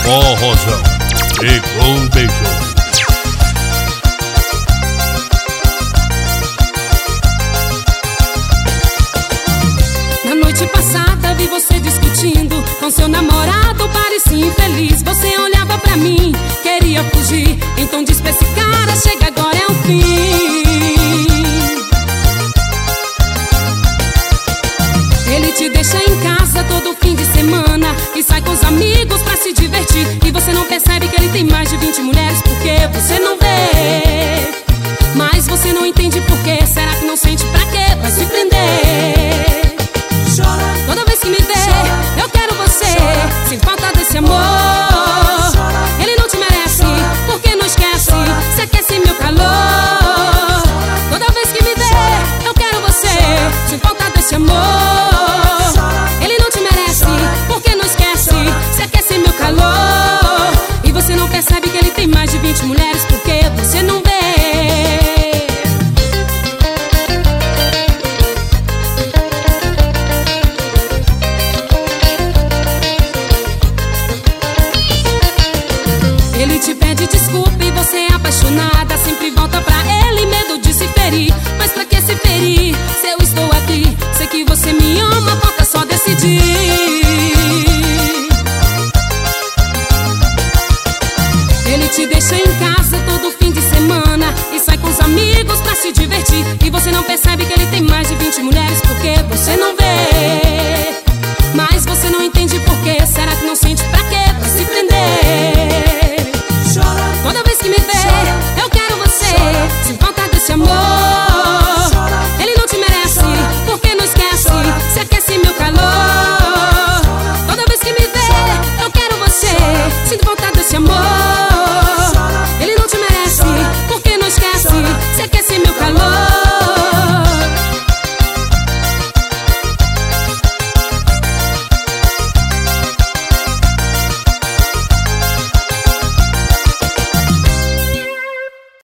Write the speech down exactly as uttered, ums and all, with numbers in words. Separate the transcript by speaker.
Speaker 1: Forrozão pegou o beijão.
Speaker 2: Na noite passada vi você discutindo com seu namorado, parecia infeliz. Você olhava pra mim, queria fugir, então disse pra esse cara: chega, agora é o fim. Ele te deixa em casa todo fim de semana e sai com os amigos pra se divertir. E você não percebe que ele tem mais de vinte mulheres porque você não vê. Mas você não entende por quê. Será que não sente? Pra quê? Vai se prender.
Speaker 3: Chora.
Speaker 2: Toda vez que me vê, chora. Eu quero você. Chora. Sem falta desse amor. Chora. Ele não te merece. Chora. Porque não esquece. Chora. Você aquece meu calor. Chora. Toda vez que me vê, chora. Eu quero você. Chora. Sem falta desse amor. Chora. Ele não te merece. Chora. Porque não esquece. Chora. Você aquece meu calor. E você não percebe que ele tem mais de vinte mulheres porque você não vê. Ele te pede desculpa e você é apaixonada, sempre volta pra ele, medo de se ferir. Mas pra que se ferir, se eu estou aqui? Sei que você me ama, falta só decidir. Ele te deixa em casa todo fim de semana e sai com os amigos pra se divertir. E você não percebe que ele tem mais de vinte mulheres porque você não vê. Mas você não entende por quê. Será que não sente? Pra